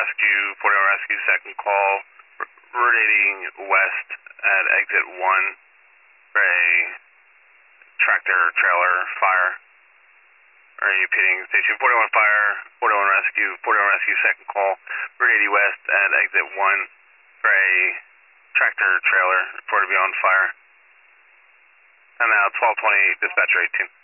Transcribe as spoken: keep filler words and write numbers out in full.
Rescue, forty-one Rescue, second call, rotating west at exit one for a tractor trailer fire. Are you repeating station forty-one fire, forty-one Rescue, forty-one Rescue, second call, Route eighty west at exit one for a tractor trailer reported to be on fire. And now twelve twenty, dispatcher eighteen.